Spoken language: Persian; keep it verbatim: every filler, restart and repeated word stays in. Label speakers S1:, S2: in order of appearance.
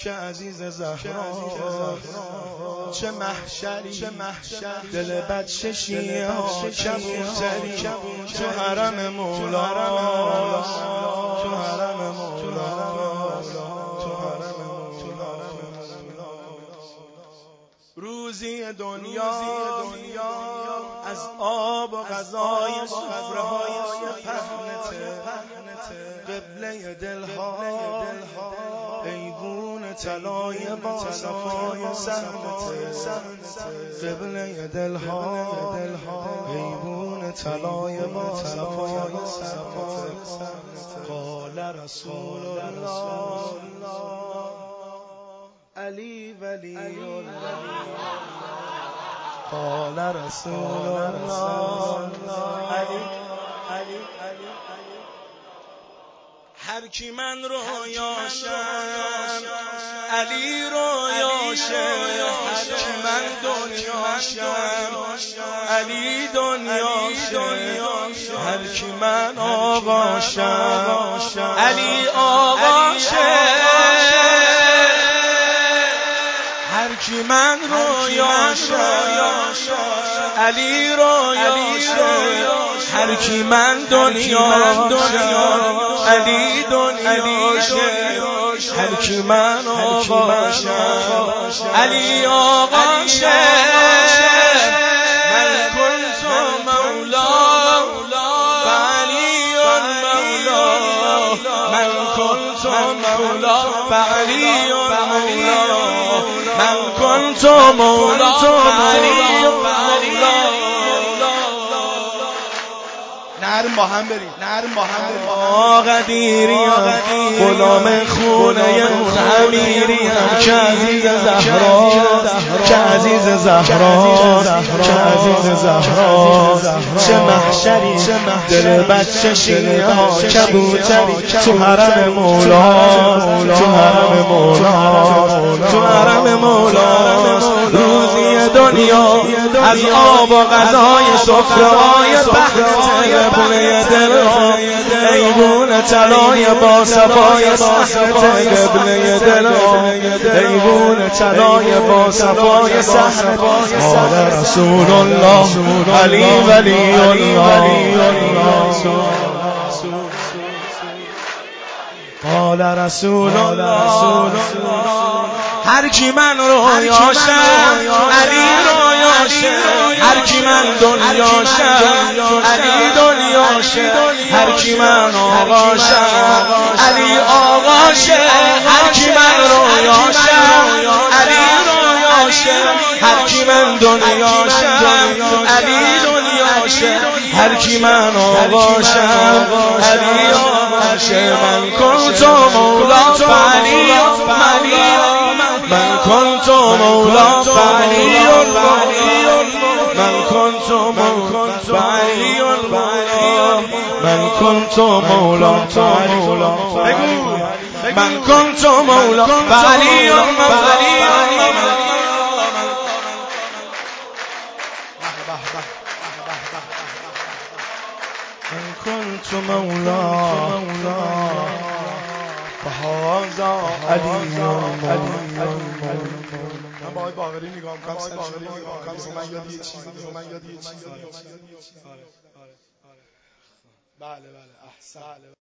S1: که عزیز زهرا چه محشری دل بچه شیعه ها کبوتری تو حرم مولا تو حرم مولا روزی دنیا از آب و غذای سفره های پهنته قبله دلها ایوون طلای با صفای سهمته قبله دلها ایوون طلای با صفای سهمته قال رسول الله علی ولی قال رسول الله علی علی علی هر کی من رویاشم علی رویاشه هر کی من دنیاشم علی دنیاشه هر کی من آقاشم علی آقاشه هر کی من رویاشم علی رویاشه هر کی من دنیاشم علی دنیاشه هر کی من آقاشم علی آقاشه من کنت مولا فعلی مولا من کنت مولا فعلی مولا من کنت مولا فعلی مولا نرم با هم بریم نرم با هم بریم آقدیریم غلام خونه اون امیریم که عزیز زهرا که عزیز زهرا که عزیز زهرا چه محشری دل بچه شیعه ها کبوتری تو حرم مولا تو حرم مولا تو حرم مولا روزی دنیا از آب و غذای سفره های پهنته قبله دلها ایوون طلای با صفای سهرته قبله دلها ایوون طلای با صفای سهرته قال رسول الله علی ولی الله قال رسول الله هر کی من رویاشم علی رویاشه هر کی من دنیاشم علی دنیاشه هر کی من آقاشم علی آقاشه هر کی من رویاشم علی رویاشه هر کی من دنیاشم علی دنیاشه هر کی من آقاشم علی آقاشه من کنت مولا فعلی من کنت مولا فعلی من کنت مولا فعلی من کنت مولا فعلی من کنت مولا فعلی من كنت مولا فهذا علی من با آقای باقری نگاه میکنم من یاد یه چیزی بله بله احسن